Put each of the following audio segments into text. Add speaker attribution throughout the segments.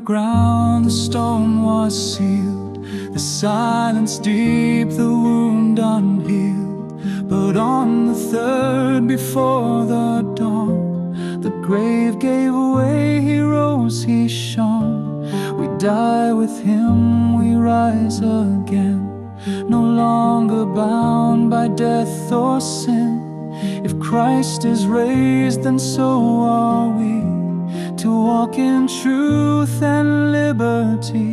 Speaker 1: ground the stone was sealed, the silence deep, the wound unhealed. But on the third, before the dawn, the grave gave way, he rose, he shone. We die with him, we rise again, no longer bound by death or sin. If Christ is raised, then so are we, to walk in truth and liberty.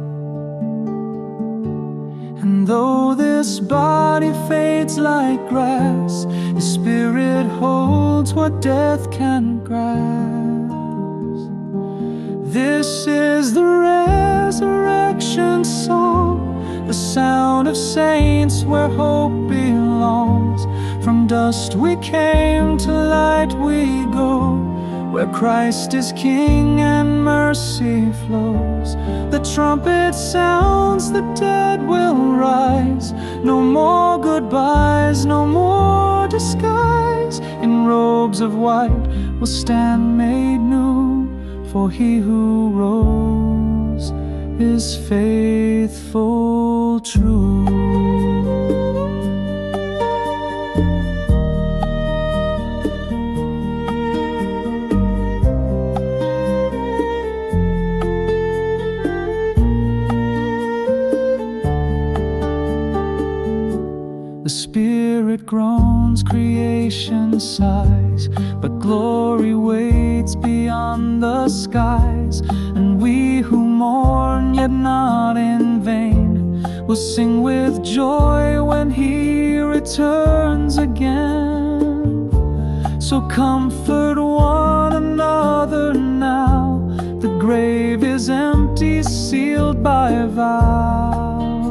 Speaker 1: And though this body fades like grass, His Spirit holds what death can grasp. This is the resurrection song, the sound of saints where hope belongs. From dust we came, to light we go, where Christ is King and mercy flows. The trumpet sounds, the dead will rise. No more goodbyes, no more disguise. In robes of white we'll stand made new, for He who rose is faithful, true. The Spirit groans, creation sighs, but glory waits beyond the skies. And we who mourn, yet not in vain, will sing with joy when He returns again. So comfort one another now, the grave is empty, sealed by a vow.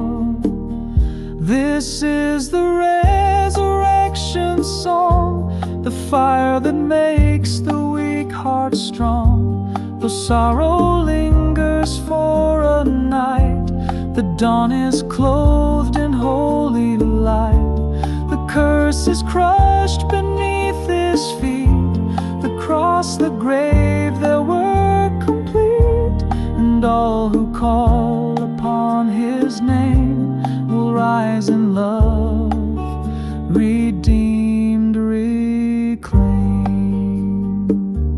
Speaker 1: This is the resurrection song, the fire that makes the weak heart strong. Though sorrow lingers for a night, the dawn is clothed in holy light. The curse is crushed beneath His feet, the cross, the grave, their work complete. And all who call upon His name will rise in love, redeemed, reclaimed.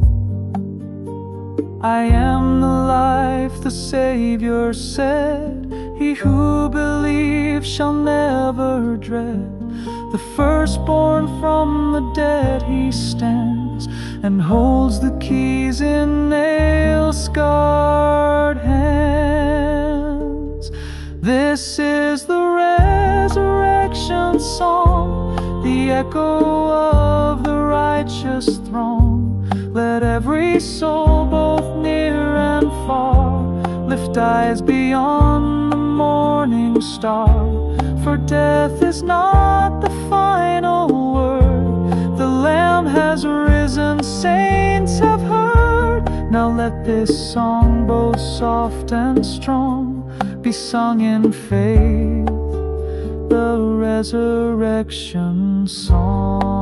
Speaker 1: I am the life, the Savior said. He who believes shall never dread. The firstborn from the dead He stands, and holds the keys in nail-scarred hands. This is the resurrection song, the echo of the righteous throng. Let every soul, both near and far, lift eyes beyond the morning star. For death is not the final word, the Lamb has risen, saints have heard. Now let this song, both soft and strong, be sung in faith, the resurrection song.